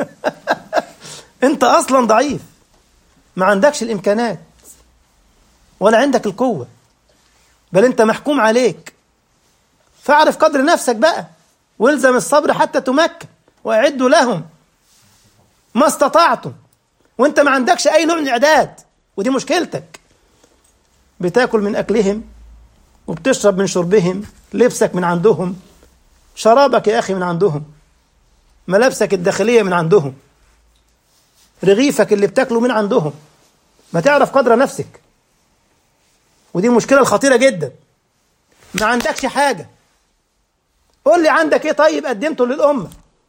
أنت أصلا ضعيف، ما عندكش الإمكانات ولا عندك القوة، بل أنت محكوم عليك. فاعرف قدر نفسك بقى، والزم الصبر حتى تمكن، وأعدوا لهم ما استطعتم. وأنت ما عندكش أي نوع من الإعداد، ودي مشكلتك. بتاكل من أكلهم وبتشرب من شربهم، لبسك من عندهم، شرابك يا أخي من عندهم، ملابسك الداخلية من عندهم، رغيفك اللي بتاكله من عندهم. ما تعرف قدر نفسك، ودي المشكلة الخطيرة جدا. ما عندكش حاجة، قول لي عندك ايه طيب قدمته للأمة؟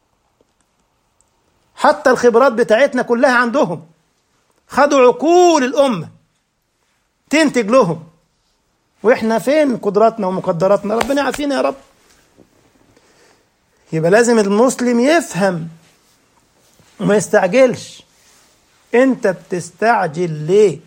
حتى الخبرات بتاعتنا كلها عندهم، خدوا عقول الأمة تنتج لهم، وإحنا فين قدراتنا ومقدراتنا؟ ربنا يعافينا يا رب. يبقى لازم المسلم يفهم وما يستعجلش. أنت بتستعجل ليه؟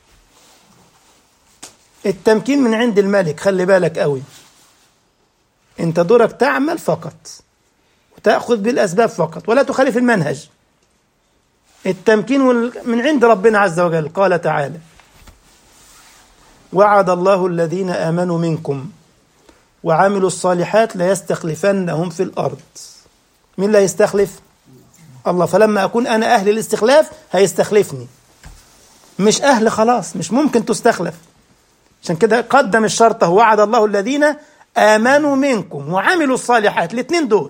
التمكين من عند الملك، خلي بالك قوي. أنت دورك تعمل فقط وتأخذ بالأسباب فقط، ولا تخالف المنهج. التمكين من عند ربنا عز وجل. قال تعالى: وعد الله الذين آمنوا منكم وعملوا الصالحات ليستخلفنهم في الأرض. مين لا يستخلف؟ الله. فلما أكون أنا أهل الاستخلاف هيستخلفني، مش أهل خلاص مش ممكن تستخلف. عشان كده قدم الشرط: وعد الله الذين آمنوا منكم وعملوا الصالحات. الاثنين دول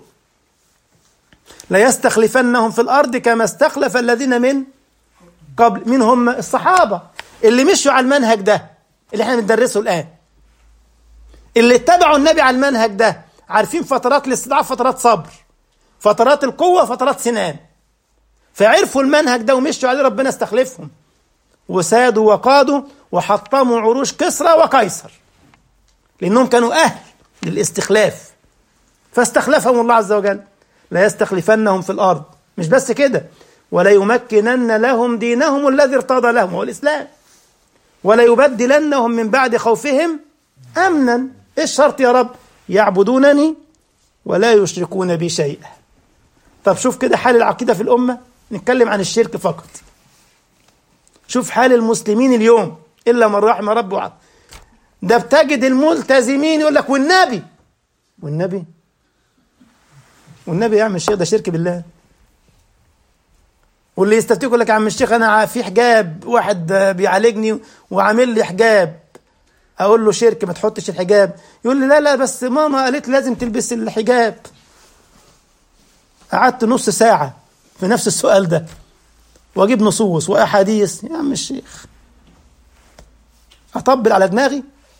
ليستخلفنهم في الأرض كما استخلف الذين من قبل. من هم؟ الصحابة اللي مشوا على المنهج ده اللي احنا بندرسه الآن، اللي اتبعوا النبي على المنهج ده. عارفين فترات الاستضعاف، فترات صبر، فترات القوة، فترات سنان. فعرفوا المنهج ده ومشوا عليه، ربنا استخلفهم وسادوا وقادوا وحطموا عروش كسرى وقيصر، لأنهم كانوا أهل للاستخلاف، فاستخلفهم الله عز وجل. لا يستخلفنهم في الأرض. مش بس كده، ولا يمكنن لهم دينهم الذي ارتضى لهم، هو الإسلام، ولا يبدلنهم من بعد خوفهم أمنا. إيه الشرط يا رب؟ يعبدونني ولا يشركون بي شيئا. طب شوف كده حال العقيدة في الأمة، نتكلم عن الشرك فقط. شوف حال المسلمين اليوم، إلا من رحم ربه. ده بتجد الملتزمين يقول لك والنبي يا عم الشيخ ده شرك بالله. واللي يستفتيك يقول لك يا عم الشيخ أنا في حجاب، واحد بيعالجني وعامل لي حجاب، أقول له شرك ما تحطش الحجاب. يقول لي لا بس ماما قالت لازم تلبس الحجاب. قعدت نص ساعة في نفس السؤال ده واجيب نصوص واحاديث. يا عم الشيخ اطبل على دماغي؟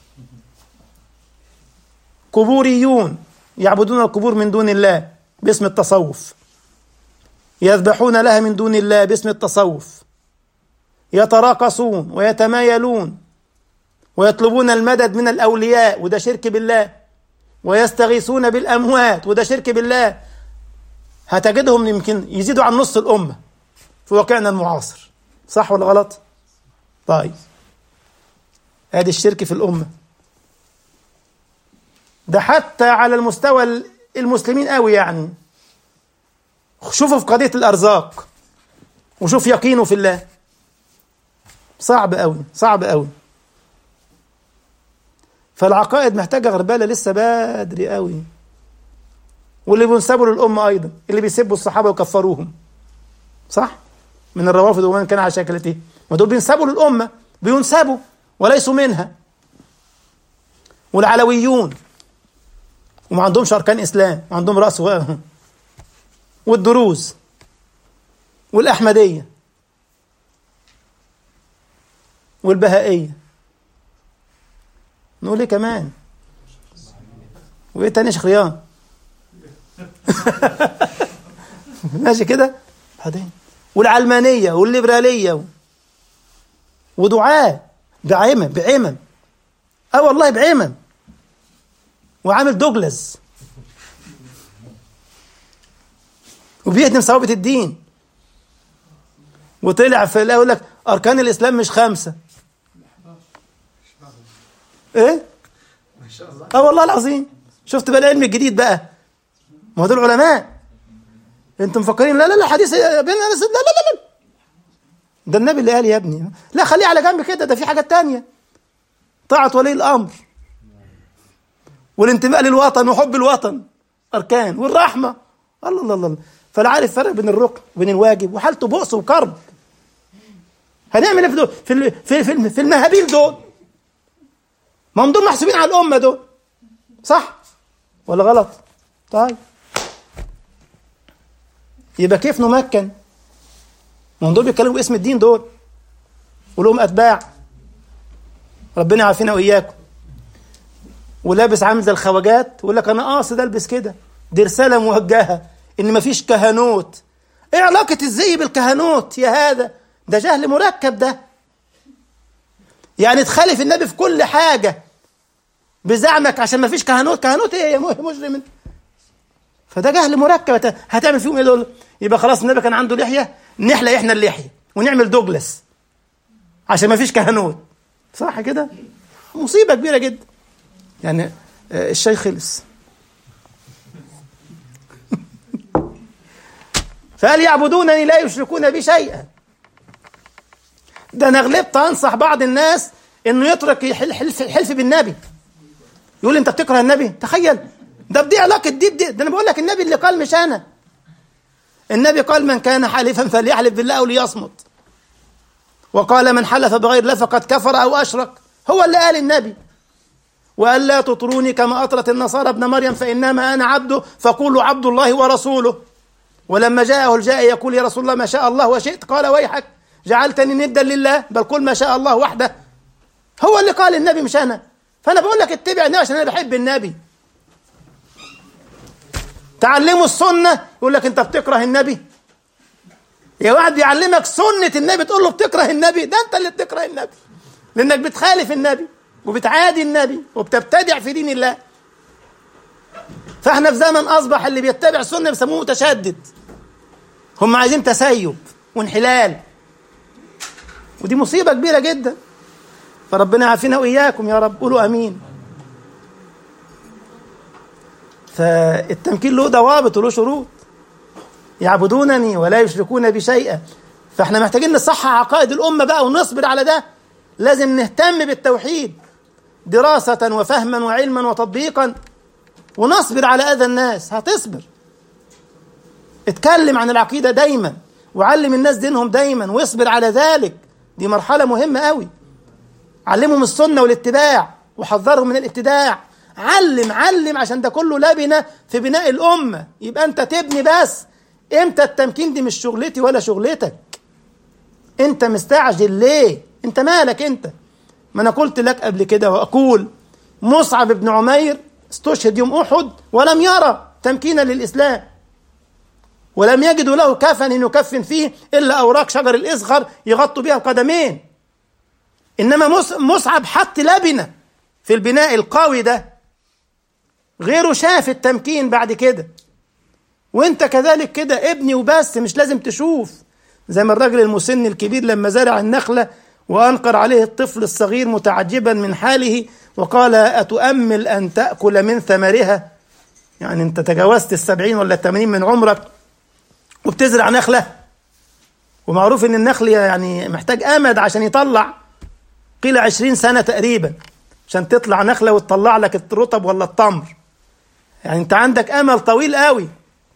قبوريون يعبدون القبور من دون الله باسم التصوف، يذبحون لها من دون الله باسم التصوف، يتراقصون ويتمايلون ويطلبون المدد من الأولياء، وده شرك بالله، ويستغيثون بالأموات، وده شرك بالله. هتجدهم يمكن يزيدوا عن نص الأمة في واقعنا المعاصر. صح ولا غلط؟ طيب، هذه الشرك في الأمة ده حتى على المستوى المسلمين قوي. يعني شوفوا في قضية الأرزاق، وشوف يقينه في الله. صعب قوي. فالعقائد محتاجة غربالة، لسه بدري قوي. واللي بينسبوا للأمة أيضا، اللي بيسبوا الصحابة ويكفروهم، صح؟ من الروافض ومن كان على شكلته، ودول بينسبوا للأمة، بينسبوا وليسوا منها. والعلويون وما عندهمش أركان إسلام، ما عندهم رأس والدروز والأحمدية والبهائية. نقول إيه كمان؟ وإيه تاني يا شيخ ريان؟ ماشي كده بعدين. والعلمانية والليبرالية ودعاء بعمم. والله بعمم. وعامل دوجلاس وبيهدم ثوابت الدين. وطلع في يقول لك أركان الإسلام مش 5. إيه؟ والله العظيم شفت بقى العلم الجديد بقى، ما هو دول علماء. انتم مفكرين لا لا لا حديث بين لا لا لا لا، ده النبي اللي قال يا ابني. لا خليه على جنب كده، ده في حاجات تانية. طاعة ولي الأمر والانتماء للوطن وحب الوطن أركان، والرحمة. الله الله الله. فلا عارف فرق بين الركن وبين الواجب، وحالته بؤس وكرب. هنعمل ايه في المهابيل دول؟ ما هم دول محسوبين على الأمة دول، صح ولا غلط؟ طيب يبقى كيف نمكن؟ ما هم دول بيتكلموا باسم الدين دول ولهم أتباع، ربنا يعافينا وإياكم. ولابس عامل زي الخواجات ويقول لك أنا قاصد ألبس كده، دي رسالة موجهة إن مفيش كهنوت. إيه علاقة الزي بالكهنوت يا هذا؟ ده جهل مركب ده. يعني تخالف النبي في كل حاجة بزعمك عشان مفيش كهنوت. كهنوت إيه يا مجرم؟ فده جهل مركب. هتعمل فيهم إيه دول؟ يبقى خلاص النبي كان عنده لحية، نحلق إحنا اللحية ونعمل دوجلاس عشان مفيش كهنوت، صح كده؟ مصيبة كبيرة جدا. يعني الشيء خلص. فقال يعبدونني لا يشركون بي شيئا. ده انا غلبت انصح بعض الناس انه يترك الحلف بالنبي. يقول انت بتكره النبي؟ تخيل، ده بدي علاقه دي. ده انا بقول لك النبي اللي قال مش انا. النبي قال من كان حالفا فليحلف بالله او ليصمت، وقال من حلف بغير الله فقد كفر او اشرك. هو اللي قال النبي. وقال لا تطروني كما أطرت النصارى ابن مريم فإنما أنا عبده فقولوا عبد الله ورسوله. ولما جاءه الجائع يقول يا رسول الله ما شاء الله وشئت قال ويحك جعلتني ندا لله بل قل ما شاء الله وحده. هو اللي قال النبي مش أنا. فأنا بقول لك اتبع النبي عشان أنا بحب النبي. تعلموا السنة يقول لك أنت بتكره النبي. يا واحد بيعلمك سنة النبي تقول له بتكره النبي؟ ده أنت اللي بتكره النبي، لأنك بتخالف النبي وبتعادي النبي وبتبتدع في دين الله. فاحنا في زمن أصبح اللي بيتبع السنة بيسموه متشدد. هم عايزين تسيب وانحلال، ودي مصيبة كبيرة جدا. فربنا يعافينا وإياكم يا رب، قولوا أمين. فالتمكين له ضوابط وله شروط. يعبدونني ولا يشركون بي شيئا. فاحنا محتاجين نصحح عقائد الأمة بقى ونصبر على ده. لازم نهتم بالتوحيد دراسة وفهما وعلما وتطبيقا، ونصبر على أذى الناس. هتصبر. اتكلم عن العقيدة دايما، وعلم الناس دينهم دايما، واصبر على ذلك. دي مرحلة مهمة قوي. علمهم السنة والاتباع وحذرهم من الابتداع. علم عشان ده كله لبنة في بناء الأمة. يبقى أنت تبني بس. إمتى التمكين؟ دي مش شغلتي ولا شغلتك. أنت مستعجل ليه؟ أنت مالك أنت؟ ما أنا قلت لك قبل كده وأقول مصعب بن عمير استشهد يوم أحد ولم يرى تمكينا للإسلام، ولم يجدوا له كفن يكفن فيه إلا أوراق شجر الإزخر يغطوا بها القدمين. إنما مصعب حط لبنة في البناء القوي ده. غيره شاف التمكين بعد كده. وانت كذلك كده ابني وبس، مش لازم تشوف. زي ما الرجل المسن الكبير لما زرع النخلة وأنقر عليه الطفل الصغير متعجبا من حاله وقال أتؤمل أن تأكل من ثمرها؟ يعني أنت تجاوزت 70 ولا 80 من عمرك وبتزرع نخلة. ومعروف أن النخل يعني محتاج أمد عشان يطلع، قيل 20 سنة تقريبا عشان تطلع نخلة وتطلع لك الرطب ولا التمر. يعني أنت عندك أمل طويل قوي.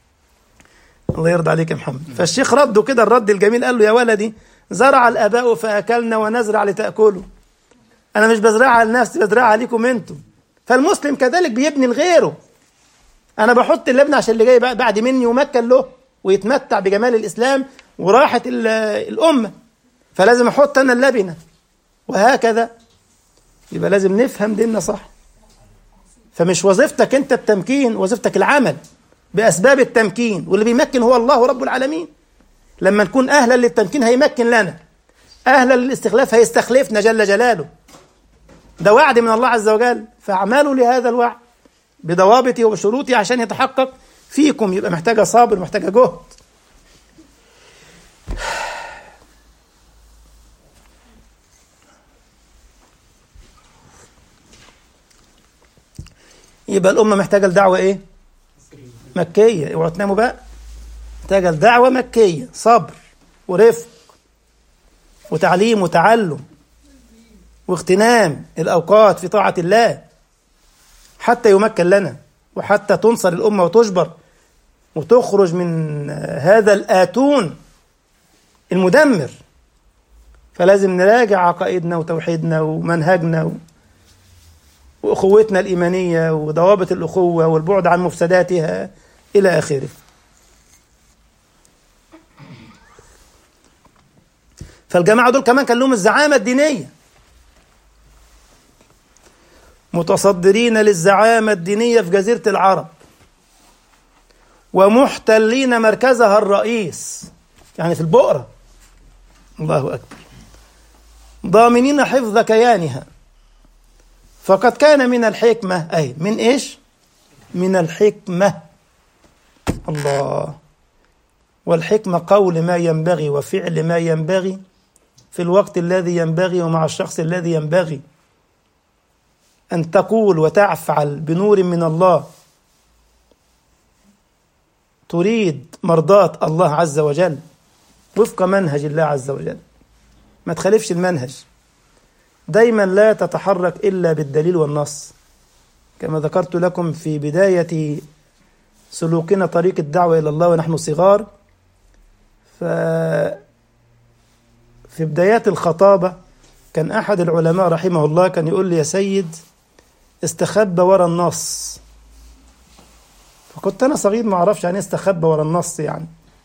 الله يرضى عليك يا محمد. فالشيخ رده كده الرد الجميل، قال له يا ولدي زرع الآباء فأكلنا ونزرع لتأكلوا. أنا مش بزرعها لنفسي، بزرعها ليكم أنتم. فالمسلم كذلك بيبني لغيره. أنا بحط اللبنة عشان اللي جاي بعد مني يمكن له ويتمتع بجمال الإسلام وراحة الأمة. فلازم أحط أنا اللبنة وهكذا. يبقى لازم نفهم ديننا صح. فمش وظيفتك أنت التمكين، وظيفتك العمل بأسباب التمكين، واللي بيمكن هو الله رب العالمين. لما نكون أهلا للتمكين هيمكن لنا، أهلا للاستخلاف هيستخلفنا جل جلاله. ده وعد من الله عز وجل. فاعملوا لهذا الوعد بضوابطه وبشروطه عشان يتحقق فيكم. يبقى محتاجة صبر، محتاجة جهد. يبقى الأمة محتاجة لدعوة إيه؟ مكية. اوعوا تناموا بقى. محتاجة لدعوة مكية، صبر ورفق وتعليم وتعلم واغتنام الأوقات في طاعة الله حتى يمكن لنا، وحتى تنصر الأمة وتجبر وتخرج من هذا الآتون المدمر. فلازم نراجع عقائدنا وتوحيدنا ومنهجنا وأخوتنا الإيمانية وضوابط الأخوة والبعد عن مفسداتها إلى آخره. فالجماعة دول كمان كان لهم الزعامة الدينية، متصدرين للزعامة الدينية في جزيرة العرب، ومحتلين مركزها الرئيس يعني في البؤرة. الله أكبر. ضامنين حفظ كيانها. فقد كان من الحكمة، أي من إيش؟ من الحكمة. الله. والحكمة قول ما ينبغي وفعل ما ينبغي في الوقت الذي ينبغي ومع الشخص الذي ينبغي. أن تقول وتفعل بنور من الله تريد مرضاة الله عز وجل وفق منهج الله عز وجل، ما تخالفش المنهج. دايما لا تتحرك إلا بالدليل والنص، كما ذكرت لكم في بداية سلوكنا طريق الدعوة إلى الله ونحن صغار. في بدايات الخطابة كان أحد العلماء رحمه الله كان يقول لي: يا سيد استخبى ورا النص. فكنت أنا صغير ما أعرفش يعني استخبى ورا النص يعني.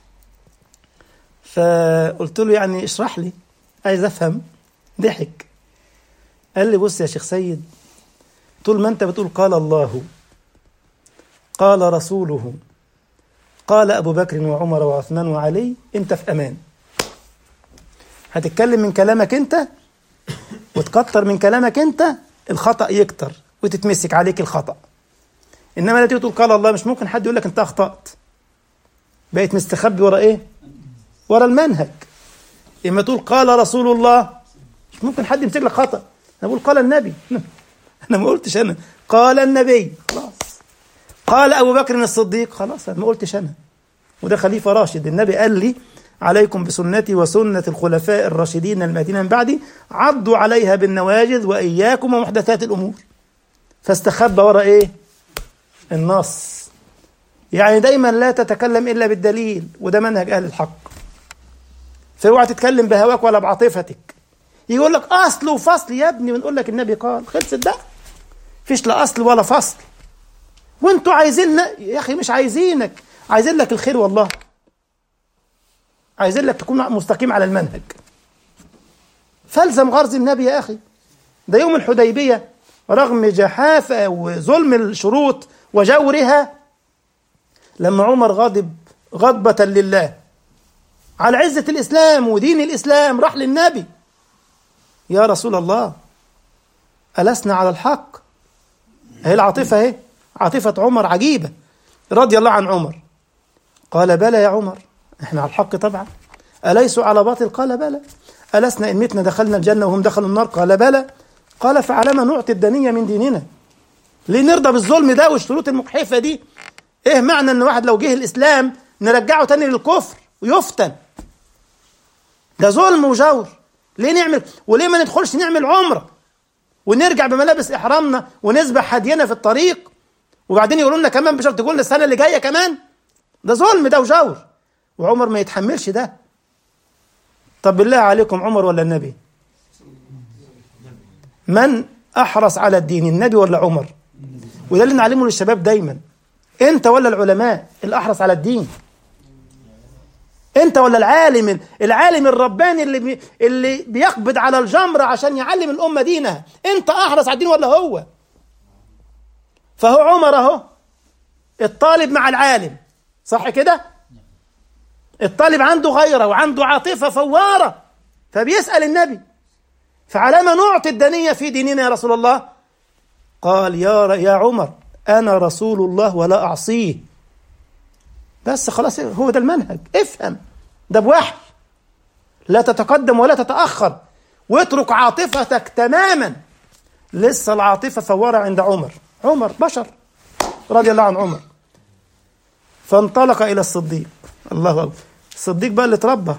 فقلت له يعني اشرح لي، عايز أفهم. ضحك قال لي: بص يا شيخ سيد، طول ما أنت بتقول قال الله قال رسوله قال أبو بكر وعمر وعثمان وعلي، أنت في أمان. هتتكلم من كلامك أنت وتكتر من كلامك أنت، الخطأ يكتر وتتمسك عليك الخطأ. إنما لا تقول قال الله، مش ممكن حد يقول لك أنت أخطأت. بقيت مستخبي ورا إيه؟ ورا المنهج. إما تقول قال رسول الله، مش ممكن حد يمسك لك خطأ. أنا بقول قال النبي، أنا ما قلتش أنا، قال النبي، خلاص. قال أبو بكر الصديق، خلاص أنا ما قلتش أنا. وده خليفة راشد. النبي قال لي: عليكم بسنتي وسنة الخلفاء الراشدين المهديين من بعدي، عضوا عليها بالنواجذ وإياكم ومحدثات الأمور. فاستخبى ورا إيه؟ النص. يعني دايما لا تتكلم إلا بالدليل، وده منهج أهل الحق. فاوعى تتكلم بهواك ولا بعاطفتك. يقول لك أصل وفصل، يا ابني ونقول لك النبي قال، خلصت ده. فيش لا أصل ولا فصل. وانتوا عايزيننا يا أخي، مش عايزينك، عايزين لك الخير والله. عايزين لك تكون مستقيم على المنهج. فالزم غرز النبي يا أخي. ده يوم الحديبية رغم جحافة وظلم الشروط وجورها، لما عمر غضب غضبة لله على عزة الإسلام ودين الإسلام، راح للنبي: يا رسول الله ألسنا على الحق؟ هي العاطفة، هي عاطفة عمر عجيبة رضي الله عن عمر. قال: بلى يا عمر، احنا على الحق طبعا. أليسوا على باطل؟ قال: بلى. ألسنا إن متنا دخلنا الجنة وهم دخلوا النار؟ قال: بلى. قال: فعلما نعطي الدنية من ديننا؟ ليه نرضى بالظلم ده والشروط المجحفة دي؟ ايه معنى ان واحد لو جه الإسلام نرجعه تاني للكفر ويفتن؟ ده ظلم وجور. ليه نعمل؟ وليه ما ندخلش نعمل عمرة ونرجع بملابس إحرامنا ونذبح هدينا في الطريق، وبعدين يقولوا لنا كمان بشرط تقول السنة اللي جاية كمان؟ ده ظلم ده وجور، وعمر ما يتحملش ده. طب بالله عليكم، عمر ولا النبي؟ من أحرص على الدين، النبي ولا عمر؟ وده اللي نعلمه للشباب دايما. أنت ولا العلماء الأحرص على الدين؟ أنت ولا العالم الرباني اللي بيقبض على الجمرة عشان يعلم الأمة دينها؟ أنت أحرص على الدين ولا هو؟ فهو عمر أهو الطالب مع العالم، صح كده؟ الطالب عنده غيرة وعنده عاطفة فوارة، فبيسأل النبي: فعلى ما نعطي الدنية في ديننا يا رسول الله؟ قال: يا عمر أنا رسول الله ولا أعصيه. بس خلاص، هو ده المنهج، افهم ده بوحي. لا تتقدم ولا تتأخر، واترك عاطفتك تماما. لسه العاطفة فوارة عند عمر. عمر بشر رضي الله عن عمر، فانطلق إلى الصديق. الله أكبر، الصديق بقى اللي تربى،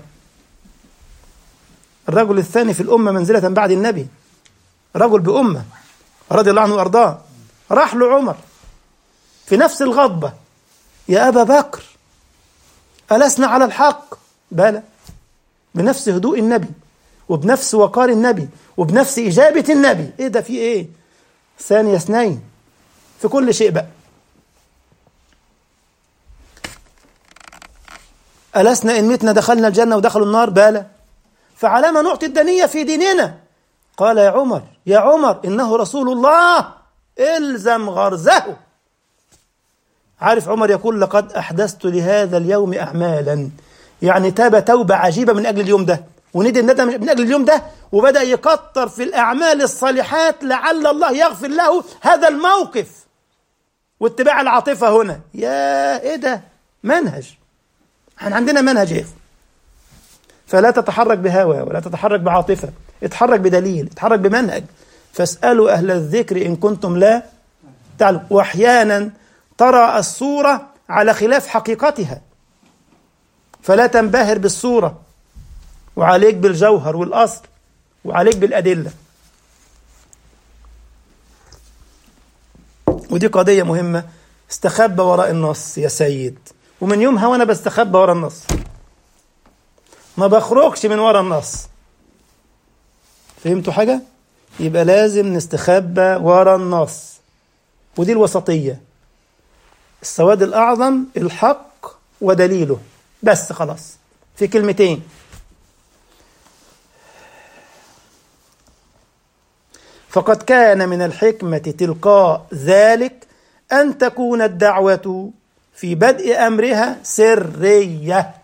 الرجل الثاني في الأمة منزلة بعد النبي، رجل بأمة رضي الله عنه وأرضاه. راح له عمر في نفس الغضبة: يا أبا بكر ألسنا على الحق؟ بلى، بنفس هدوء النبي وبنفس وقار النبي وبنفس إجابة النبي. إيه ده، في إيه؟ ثانية اثنين في كل شيء بقى. ألسنا إن متنا دخلنا الجنة ودخلوا النار؟ بلى، فعلى ما نعطي الدنية في ديننا؟ قال يا عمر يا عمر إنه رسول الله إلزم غرزه. عارف عمر يقول: لقد أحدثت لهذا اليوم أعمالا، يعني تاب توبة عجيبة من أجل اليوم ده، وندم ندم من أجل اليوم ده، وبدأ يكتر في الأعمال الصالحات لعل الله يغفر له هذا الموقف واتباع العاطفة هنا. يا إيه ده، منهج، احنا عندنا منهج إيه؟ فلا تتحرك بهوى ولا تتحرك بعاطفة، اتحرك بدليل، اتحرك بمنهج. فاسألوا أهل الذكر إن كنتم لا تعلم. وأحيانا ترى الصورة على خلاف حقيقتها، فلا تنبهر بالصورة، وعليك بالجوهر والأصل، وعليك بالأدلة. ودي قضية مهمة. استخبى وراء النص يا سيد، ومن يومها وأنا بستخبى وراء النص، ما بخرجش من وراء النص. فهمتوا حاجة؟ يبقى لازم نستخبى وراء النص، ودي الوسطية. السواد الأعظم الحق ودليله، بس خلاص في كلمتين. فقد كان من الحكمة تلقاء ذلك أن تكون الدعوة في بدء أمرها سرية،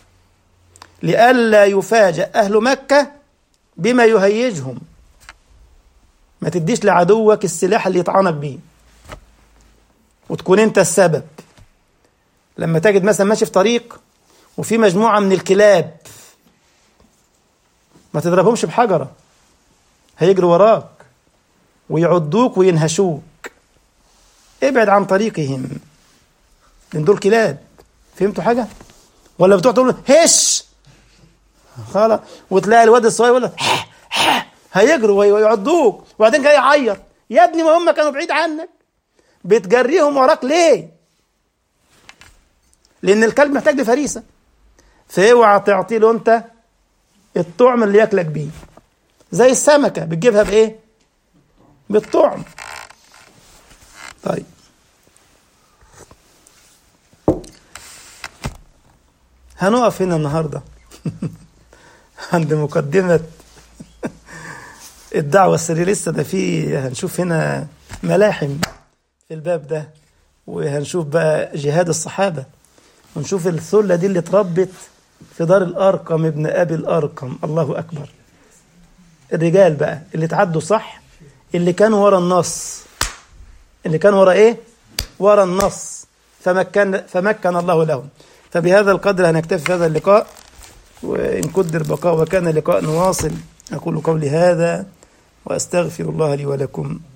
لئلا يفاجأ أهل مكة بما يهيجهم. ما تديش لعدوك السلاح اللي يطعنك بيه وتكون انت السبب. لما تجد مثلا ماشي في طريق وفي مجموعة من الكلاب، ما تضربهمش بحجرة، هيجروا وراك ويعضوك وينهشوك. ابعد عن طريقهم، لأن دول كلاب. فهمتوا حاجة؟ ولا بتوع تقول هش خلاص، وتلاقي الواد الصغير يقول لك هيجروا ويعضوك، وبعدين جاي يعيط. يا ابني ما هم كانوا بعيد عنك، بتجريهم وراك ليه؟ لأن الكلب محتاج لفريسة، فاوعى تعطي له انت الطعم اللي ياكلك بيه. زي السمكة بتجيبها بايه؟ بالطعم. طيب، هنقف هنا النهارده عند مقدمة الدعوة السرية. لسه ده فيه، هنشوف هنا ملاحم في الباب ده، وهنشوف بقى جهاد الصحابة، ونشوف الثلة دي اللي اتربت في دار الأرقم ابن أبي الأرقم. الله أكبر. الرجال بقى اللي تعدوا صح، اللي كانوا ورا النص، اللي كانوا ورا إيه؟ ورا النص، فمكن الله لهم. فبهذا القدر هنكتفي في هذا اللقاء، وإن قدر بقاء وكان لقاء نواصل. أقول قولي هذا وأستغفر الله لي ولكم.